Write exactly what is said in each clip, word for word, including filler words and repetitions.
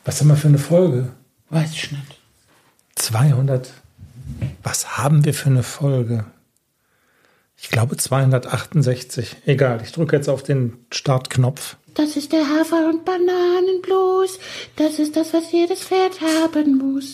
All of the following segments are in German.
Was haben wir für eine Folge? Weiß ich nicht. zweihundert. Was haben wir für eine Folge? Ich glaube zweihundertachtundsechzig. Egal, ich drücke jetzt auf den Startknopf. Das ist der Hafer- und Bananenblues. Das ist das, was jedes Pferd haben muss.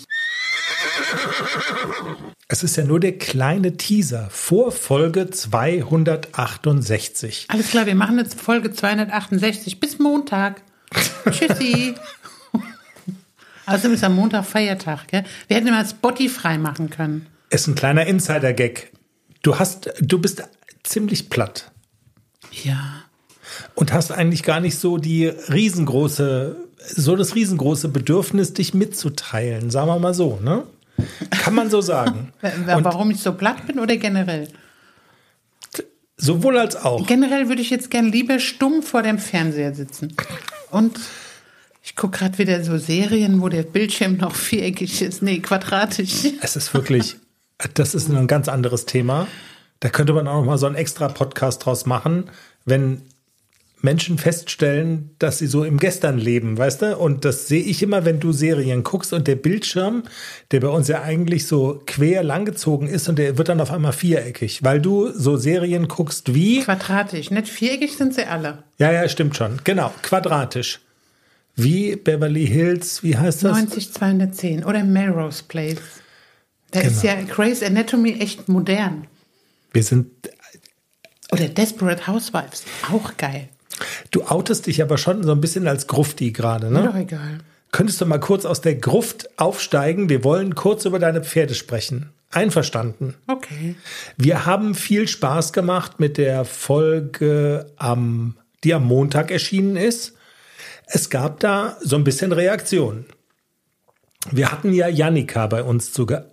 Es ist ja nur der kleine Teaser vor Folge zweihundertachtundsechzig. Alles klar, wir machen jetzt Folge zweihundertachtundsechzig. Bis Montag. Tschüssi. Außerdem ist am Montag Feiertag, gell? Wir hätten immer Spotify machen können. Ist ein kleiner Insider-Gag. Du hast, du bist ziemlich platt. Ja. Und hast eigentlich gar nicht so die riesengroße, so das riesengroße Bedürfnis, dich mitzuteilen. Sagen wir mal so, ne? Kann man so sagen. Warum ich so platt bin oder generell? Sowohl als auch. Generell würde ich jetzt gern lieber stumm vor dem Fernseher sitzen. Und ich gucke gerade wieder so Serien, wo der Bildschirm noch viereckig ist. Nee, quadratisch. Es ist wirklich, das ist ein ganz anderes Thema. Da könnte man auch noch mal so einen extra Podcast draus machen, wenn Menschen feststellen, dass sie so im Gestern leben, weißt du? Und das sehe ich immer, wenn du Serien guckst und der Bildschirm, der bei uns ja eigentlich so quer langgezogen ist und der wird dann auf einmal viereckig, weil du so Serien guckst wie... Quadratisch, nicht viereckig sind sie alle. Ja, ja, stimmt schon. Genau, quadratisch. Wie Beverly Hills, wie heißt das? neunzig zweihundertzehn oder Melrose Place. Da Genau. ist ja Grey's Anatomy echt modern. Wir sind... Oder Desperate Housewives, auch geil. Du outest dich aber schon so ein bisschen als Grufti gerade, ne? Mir doch egal. Könntest du mal kurz aus der Gruft aufsteigen? Wir wollen kurz über deine Pferde sprechen. Einverstanden? Okay. Wir haben viel Spaß gemacht mit der Folge, am, die am Montag erschienen ist. Es gab da so ein bisschen Reaktionen. Wir hatten ja Jannika bei uns zu Gast.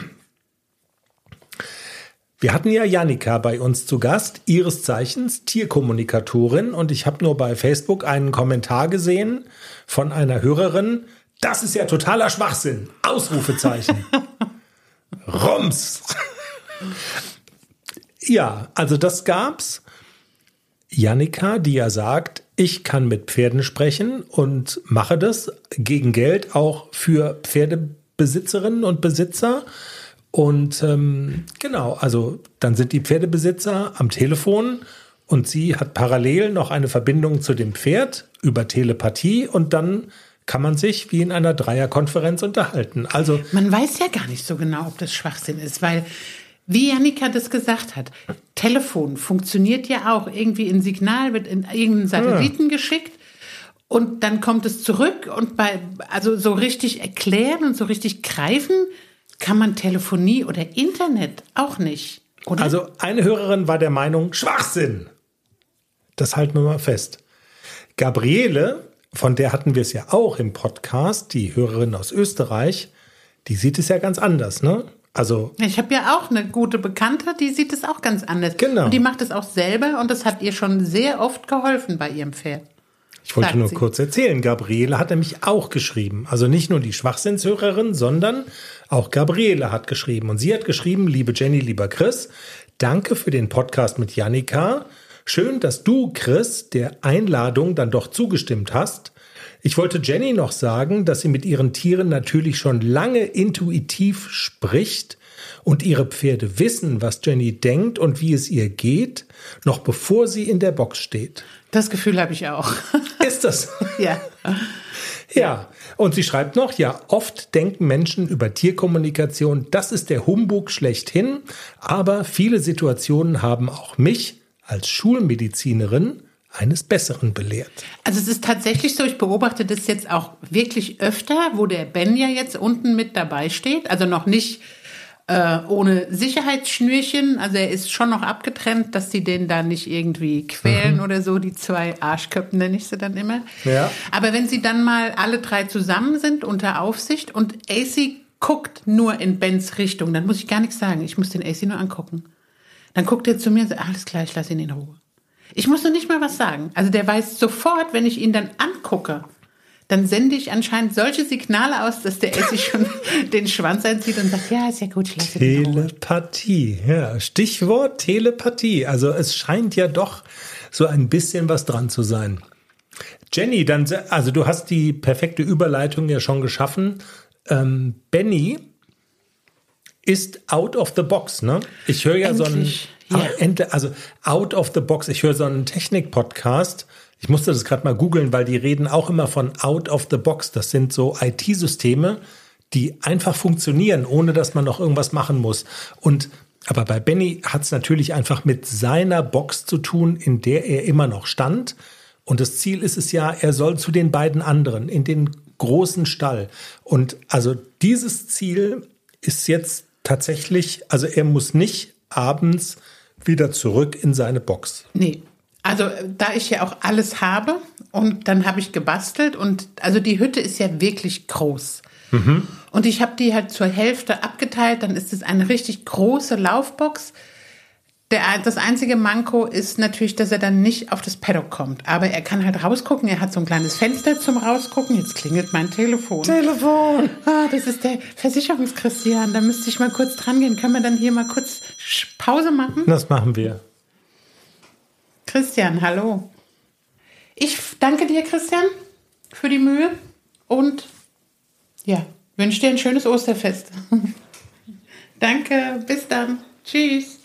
Wir hatten ja Jannika bei uns zu Gast, ihres Zeichens Tierkommunikatorin, und ich habe nur bei Facebook einen Kommentar gesehen von einer Hörerin. Das ist ja totaler Schwachsinn. Ausrufezeichen. Rums. Ja, also das gab's. Jannika, die ja sagt, ich kann mit Pferden sprechen und mache das gegen Geld auch für Pferdebesitzerinnen und Besitzer. Und ähm, genau, also dann sind die Pferdebesitzer am Telefon und sie hat parallel noch eine Verbindung zu dem Pferd über Telepathie und dann kann man sich wie in einer Dreierkonferenz unterhalten. Also man weiß ja gar nicht so genau, ob das Schwachsinn ist, weil, wie Jannika das gesagt hat, Telefon funktioniert ja auch irgendwie ein Signal, wird in irgendeinen Satelliten ja. geschickt und dann kommt es zurück und bei, also so richtig erklären und so richtig greifen kann man Telefonie oder Internet auch nicht, oder? Also eine Hörerin war der Meinung, Schwachsinn. Das halten wir mal fest. Gabriele, von der hatten wir es ja auch im Podcast, die Hörerin aus Österreich, die sieht es ja ganz anders, ne? Also ich habe ja auch eine gute Bekannte, die sieht es auch ganz anders. Genau. Und die macht es auch selber und das hat ihr schon sehr oft geholfen bei ihrem Pferd. Ich wollte Sagt nur sie. kurz erzählen, Gabriele hat nämlich auch geschrieben. Also nicht nur die Schwachsinnshörerin, sondern auch Gabriele hat geschrieben. Und sie hat geschrieben, liebe Jenny, lieber Chris, danke für den Podcast mit Jannika. Schön, dass du, Chris, der Einladung dann doch zugestimmt hast. Ich wollte Jenny noch sagen, dass sie mit ihren Tieren natürlich schon lange intuitiv spricht und ihre Pferde wissen, was Jenny denkt und wie es ihr geht, noch bevor sie in der Box steht. Das Gefühl habe ich auch. Ist das? Ja. Ja, und sie schreibt noch, ja, oft denken Menschen über Tierkommunikation, das ist der Humbug schlechthin, aber viele Situationen haben auch mich als Schulmedizinerin eines Besseren belehrt. Also es ist tatsächlich so, ich beobachte das jetzt auch wirklich öfter, wo der Ben ja jetzt unten mit dabei steht, also noch nicht äh, ohne Sicherheitsschnürchen, also er ist schon noch abgetrennt, dass sie den da nicht irgendwie quälen mhm. oder so, die zwei Arschköpfen nenne ich sie dann immer. Ja. Aber wenn sie dann mal alle drei zusammen sind unter Aufsicht und A C guckt nur in Bens Richtung, dann muss ich gar nichts sagen, ich muss den A C nur angucken. Dann guckt er zu mir und sagt, alles klar, ich lasse ihn in Ruhe. Ich muss noch nicht mal was sagen. Also der weiß sofort, wenn ich ihn dann angucke, dann sende ich anscheinend solche Signale aus, dass der Essi schon den Schwanz einzieht und sagt, ja, ist ja gut, ich lasse ihn in Ruhe. Telepathie, ja, Stichwort Telepathie. Also es scheint ja doch so ein bisschen was dran zu sein. Jenny, dann, also du hast die perfekte Überleitung ja schon geschaffen. Ähm, Benny ist out of the box, ne? Ich höre ja Endlich, so einen, ja. also out of the box, ich höre so einen Technik-Podcast. Ich musste das gerade mal googeln, weil die reden auch immer von out of the box. Das sind so I T-Systeme, die einfach funktionieren, ohne dass man noch irgendwas machen muss. Und aber bei Benny hat es natürlich einfach mit seiner Box zu tun, in der er immer noch stand. Und das Ziel ist es ja, er soll zu den beiden anderen in den großen Stall. Und also dieses Ziel ist jetzt tatsächlich, also er muss nicht abends wieder zurück in seine Box. Nee. Also da ich ja auch alles habe und dann habe ich gebastelt und also die Hütte ist ja wirklich groß. Mhm. Und ich habe die halt zur Hälfte abgeteilt, dann ist es eine richtig große Laufbox. Der, das einzige Manko ist natürlich, dass er dann nicht auf das Paddock kommt. Aber er kann halt rausgucken, er hat so ein kleines Fenster zum Rausgucken. Jetzt klingelt mein Telefon. Telefon! Ah, das ist der Versicherungschristian, da müsste ich mal kurz dran gehen. Können wir dann hier mal kurz Pause machen? Das machen wir. Christian, hallo. Ich danke dir, Christian, für die Mühe und ja, wünsche dir ein schönes Osterfest. Danke, bis dann. Tschüss.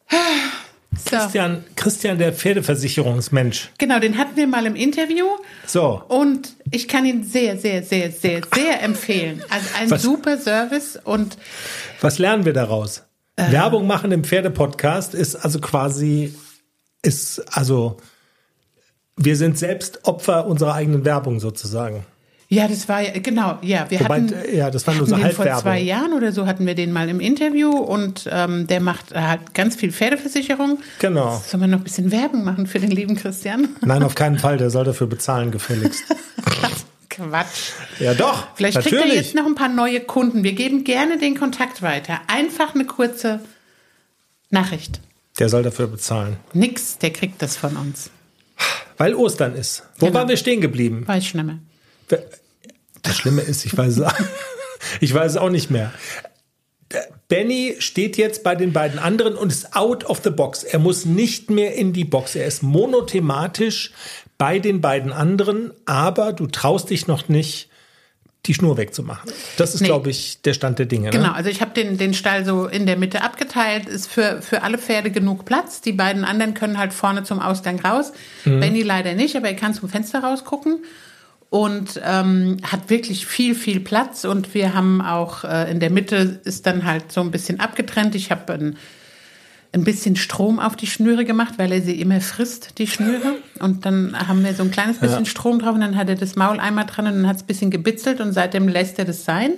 So. Christian, Christian, der Pferdeversicherungsmensch. Genau, den hatten wir mal im Interview. So. Und ich kann ihn sehr, sehr, sehr, sehr, sehr empfehlen. Also ein was, super Service und. Was lernen wir daraus? Äh, Werbung machen im Pferdepodcast ist also quasi, ist also, wir sind selbst Opfer unserer eigenen Werbung sozusagen. Ja, das war ja, genau, ja. Wir Wobei, hatten, ja, das war nur so Halbwerbung. Vor zwei Jahren oder so hatten wir den mal im Interview und ähm, der macht halt ganz viel Pferdeversicherung. Genau. Sollen wir noch ein bisschen Werbung machen für den lieben Christian? Nein, auf keinen Fall, der soll dafür bezahlen, gefälligst. Quatsch. Ja doch, Vielleicht natürlich. kriegt er jetzt noch ein paar neue Kunden. Wir geben gerne den Kontakt weiter. Einfach eine kurze Nachricht. Der soll dafür bezahlen. Nix, der kriegt das von uns. Weil Ostern ist. Wo genau. waren wir stehen geblieben? Weiß ich nicht mehr. Das Schlimme ist, ich weiß, ich weiß es auch nicht mehr. Benny steht jetzt bei den beiden anderen und ist out of the box. Er muss nicht mehr in die Box. Er ist monothematisch bei den beiden anderen, aber du traust dich noch nicht, die Schnur wegzumachen. Das ist, nee. glaube ich, der Stand der Dinge. Genau, ne? also ich habe den, den Stall so in der Mitte abgeteilt, ist für, für alle Pferde genug Platz. Die beiden anderen können halt vorne zum Ausgang raus. Mhm. Benny leider nicht, aber er kann zum Fenster rausgucken. Und ähm, hat wirklich viel, viel Platz. Und wir haben auch äh, in der Mitte ist dann halt so ein bisschen abgetrennt. Ich habe ein, ein bisschen Strom auf die Schnüre gemacht, weil er sie immer frisst, die Schnüre. Und dann haben wir so ein kleines bisschen ja. Strom drauf und dann hat er das Maul einmal dran und dann hat es ein bisschen gebitzelt und seitdem lässt er das sein.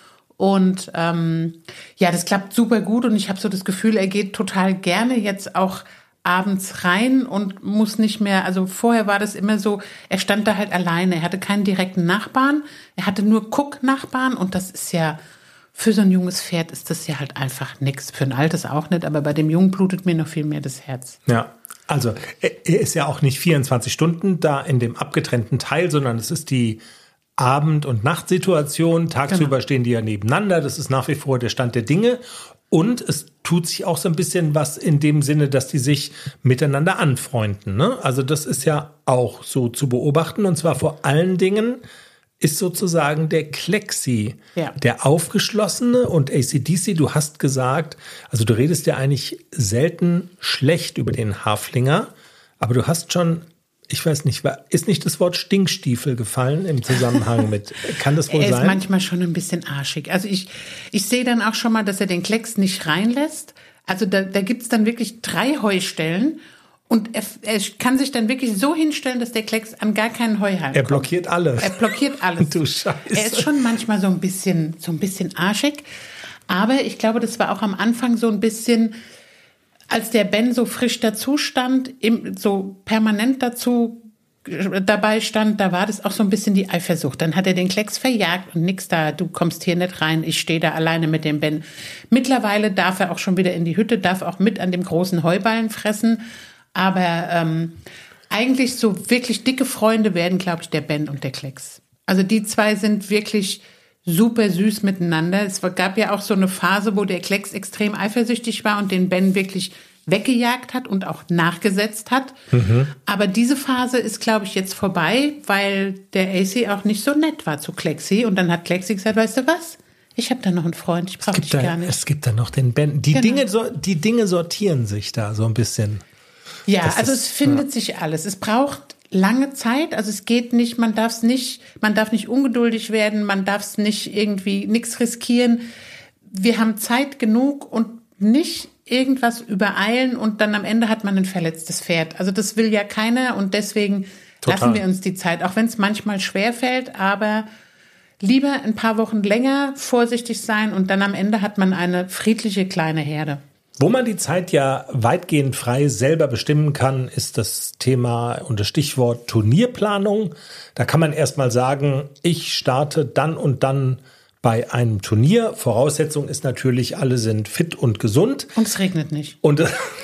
Und ähm, ja, das klappt super gut und ich habe so das Gefühl, er geht total gerne jetzt auch abends rein und muss nicht mehr, also vorher war das immer so, er stand da halt alleine, er hatte keinen direkten Nachbarn, er hatte nur Guck-Nachbarn und das ist ja, für so ein junges Pferd ist das ja halt einfach nix, für ein altes auch nicht, aber bei dem Jungen blutet mir noch viel mehr das Herz. Ja, also er ist ja auch nicht vierundzwanzig Stunden da in dem abgetrennten Teil, sondern es ist die Abend- und Nachtsituation, tagsüber genau. stehen die ja nebeneinander, das ist nach wie vor der Stand der Dinge. Und es tut sich auch so ein bisschen was in dem Sinne, dass die sich miteinander anfreunden. Ne? Also das ist ja auch so zu beobachten. Und zwar vor allen Dingen ist sozusagen der Klexi, ja. der Aufgeschlossene und A C D C. Du hast gesagt, also du redest ja eigentlich selten schlecht über den Haflinger, aber du hast schon... Ich weiß nicht, ist nicht das Wort Stinkstiefel gefallen im Zusammenhang mit, kann das wohl sein? Er ist manchmal schon ein bisschen arschig. Also ich, ich sehe dann auch schon mal, dass er den Klecks nicht reinlässt. Also da, da gibt's dann wirklich drei Heustellen und er, er kann sich dann wirklich so hinstellen, dass der Klecks an gar keinen Heuhalm Er blockiert kommt. alles. Er blockiert alles. Du Scheiße. Er ist schon manchmal so ein bisschen, so ein bisschen arschig. Aber ich glaube, das war auch am Anfang so ein bisschen... Als der Ben so frisch dazu stand, im, so permanent dazu dabei stand, da war das auch so ein bisschen die Eifersucht. Dann hat er den Klecks verjagt und nix da, du kommst hier nicht rein, ich stehe da alleine mit dem Ben. Mittlerweile darf er auch schon wieder in die Hütte, darf auch mit an dem großen Heuballen fressen. Aber ähm, eigentlich so wirklich dicke Freunde werden, glaube ich, der Ben und der Klecks. Also die zwei sind wirklich... super süß miteinander. Es gab ja auch so eine Phase, wo der Klecks extrem eifersüchtig war und den Ben wirklich weggejagt hat und auch nachgesetzt hat. Mhm. Aber diese Phase ist, glaube ich, jetzt vorbei, weil der A C auch nicht so nett war zu Klexi. Und dann hat Klexi gesagt, weißt du was? Ich habe da noch einen Freund, ich brauche dich da, gar nicht. Es gibt da noch den Ben. Die, genau. Dinge, die Dinge sortieren sich da so ein bisschen. Ja, das also ist, es findet ja. sich alles. Es braucht lange Zeit, also es geht nicht, man darf es nicht, man darf nicht ungeduldig werden, man darf es nicht irgendwie, nichts riskieren. Wir haben Zeit genug und nicht irgendwas übereilen und dann am Ende hat man ein verletztes Pferd. Also das will ja keiner und deswegen Total. lassen wir uns die Zeit, auch wenn es manchmal schwerfällt, aber lieber ein paar Wochen länger vorsichtig sein und dann am Ende hat man eine friedliche kleine Herde. Wo man die Zeit ja weitgehend frei selber bestimmen kann, ist das Thema und das Stichwort Turnierplanung. Da kann man erstmal sagen, ich starte dann und dann bei einem Turnier. Voraussetzung ist natürlich, alle sind fit und gesund. Und es regnet nicht. Und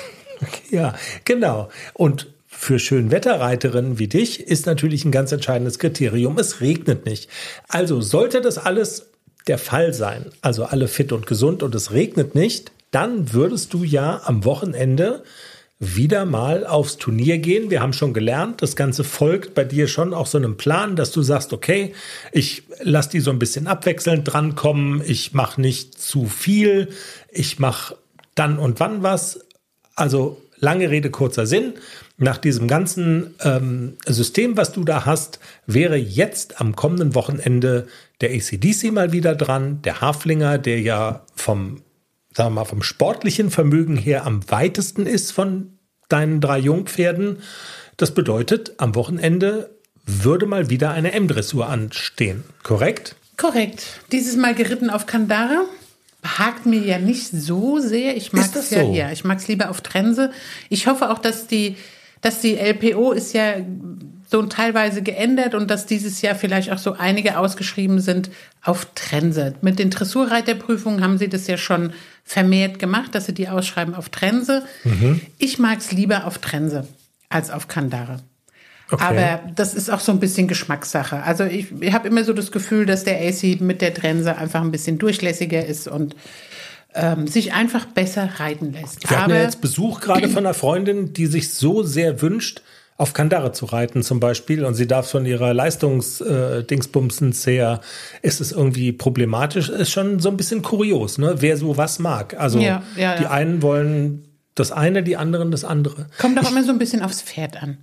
ja, genau. Und für Schönwetterreiterinnen wie dich ist natürlich ein ganz entscheidendes Kriterium, es regnet nicht. Also sollte das alles der Fall sein, also alle fit und gesund und es regnet nicht, dann würdest du ja am Wochenende wieder mal aufs Turnier gehen. Wir haben schon gelernt, das Ganze folgt bei dir schon auch so einem Plan, dass du sagst, okay, ich lasse die so ein bisschen abwechselnd drankommen, ich mache nicht zu viel, ich mache dann und wann was. Also lange Rede, kurzer Sinn. Nach diesem ganzen ähm, System, was du da hast, wäre jetzt am kommenden Wochenende der A C D C mal wieder dran, der Haflinger, der ja vom sagen wir mal, vom sportlichen Vermögen her am weitesten ist von deinen drei Jungpferden. Das bedeutet, am Wochenende würde mal wieder eine M-Dressur anstehen, korrekt? Korrekt. Dieses Mal geritten auf Kandare. Behagt mir ja nicht so sehr. Ich mag es ja, so? ja, ich mag es lieber auf Trense. Ich hoffe auch, dass die, dass die L P O ist ja so teilweise geändert und dass dieses Jahr vielleicht auch so einige ausgeschrieben sind auf Trense. Mit den Dressurreiterprüfungen haben sie das ja schon vermehrt gemacht, dass sie die ausschreiben auf Trense. Mhm. Ich mag es lieber auf Trense als auf Kandare. Okay. Aber das ist auch so ein bisschen Geschmackssache. Also ich, ich habe immer so das Gefühl, dass der A C mit der Trense einfach ein bisschen durchlässiger ist und ähm, sich einfach besser reiten lässt. Wir hatten Aber ja jetzt Besuch gerade von einer Freundin, die sich so sehr wünscht, auf Kandare zu reiten zum Beispiel, und sie darf von ihrer Leistungsdingsbumsens äh, her, ist es irgendwie problematisch, ist schon so ein bisschen kurios, ne? Wer so was mag. Also ja, ja, die ja. einen wollen das eine, die anderen das andere. Kommt auch immer so ein bisschen aufs Pferd an.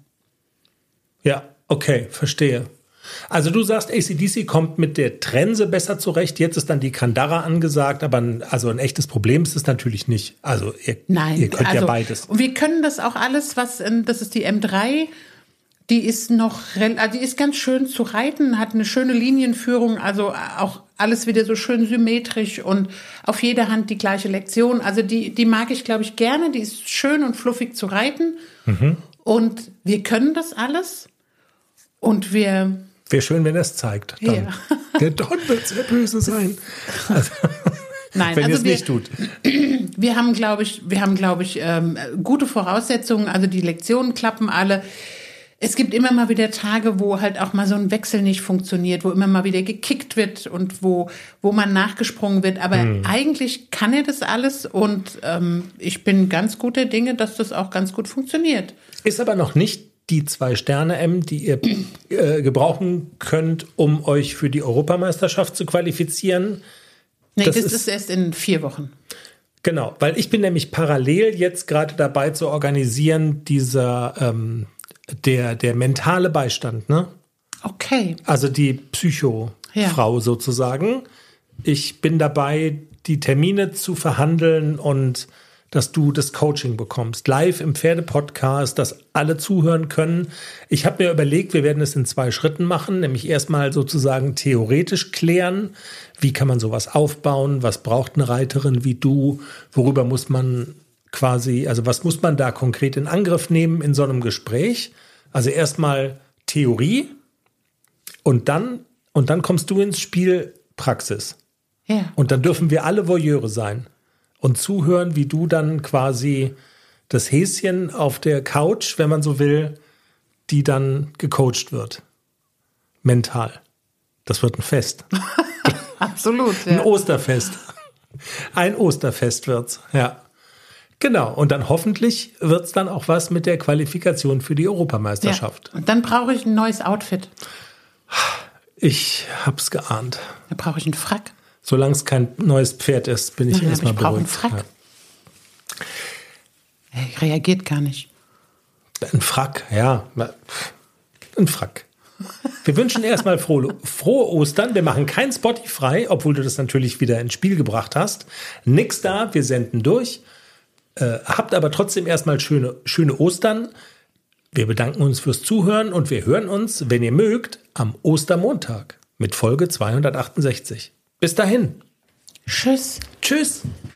Ja, okay, verstehe. Also du sagst, A C D C kommt mit der Trense besser zurecht. Jetzt ist dann die Kandare angesagt, aber ein, also ein echtes Problem ist es natürlich nicht. Also ihr, Nein, ihr könnt also, ja beides. Und wir können das auch alles, was, das ist die M drei, die ist noch, also die ist ganz schön zu reiten, hat eine schöne Linienführung, also auch alles wieder so schön symmetrisch und auf jeder Hand die gleiche Lektion. Also die, die mag ich, glaube ich, gerne. Die ist schön und fluffig zu reiten. Mhm. Und wir können das alles. Und wir... Wäre schön, wenn er es zeigt. Dann. Ja. Der Don wird sehr böse sein. Also, Nein, wenn also ihr es wir, nicht tut. Wir haben, glaube ich, wir haben, glaube ich, ähm, gute Voraussetzungen. Also die Lektionen klappen alle. Es gibt immer mal wieder Tage, wo halt auch mal so ein Wechsel nicht funktioniert, wo immer mal wieder gekickt wird und wo, wo man nachgesprungen wird. Aber hm. eigentlich kann er das alles und ähm, ich bin ganz guter Dinge, dass das auch ganz gut funktioniert. Ist aber noch nicht die zwei Sterne M, die ihr äh, gebrauchen könnt, um euch für die Europameisterschaft zu qualifizieren. Nee, das, das ist, ist erst in vier Wochen. Genau, weil ich bin nämlich parallel jetzt gerade dabei zu organisieren, dieser ähm, der, der mentale Beistand, ne? Okay. Also die Psycho-Frau ja. sozusagen. Ich bin dabei, die Termine zu verhandeln und dass du das Coaching bekommst, live im Pferdepodcast, dass alle zuhören können. Ich habe mir überlegt, wir werden es in zwei Schritten machen, nämlich erstmal sozusagen theoretisch klären, wie kann man sowas aufbauen, was braucht eine Reiterin wie du, worüber muss man quasi, also was muss man da konkret in Angriff nehmen in so einem Gespräch. Also erstmal Theorie und dann, und dann kommst du ins Spiel Praxis. Ja. Und dann dürfen wir alle Voyeure sein. Und zuhören, wie du dann quasi das Häschen auf der Couch, wenn man so will, die dann gecoacht wird. Mental. Das wird ein Fest. Absolut, ja. Ein Osterfest. Ein Osterfest wird's, ja. Genau, und dann hoffentlich wird es dann auch was mit der Qualifikation für die Europameisterschaft. Ja. Und dann brauche ich ein neues Outfit. Ich hab's geahnt. Dann brauche ich einen Frack. Solange es kein neues Pferd ist, bin ich Nein, erstmal ich brauche einen beruhigt. Frack. Ja. Er reagiert gar nicht. Ein Frack, ja. Ein Frack. Wir wünschen erstmal frohe, frohe Ostern. Wir machen kein Spotify, obwohl du das natürlich wieder ins Spiel gebracht hast. Nix da, wir senden durch. Äh, habt aber trotzdem erstmal schöne, schöne Ostern. Wir bedanken uns fürs Zuhören und wir hören uns, wenn ihr mögt, am Ostermontag mit Folge zweihundertachtundsechzig. Bis dahin. Tschüss. Tschüss.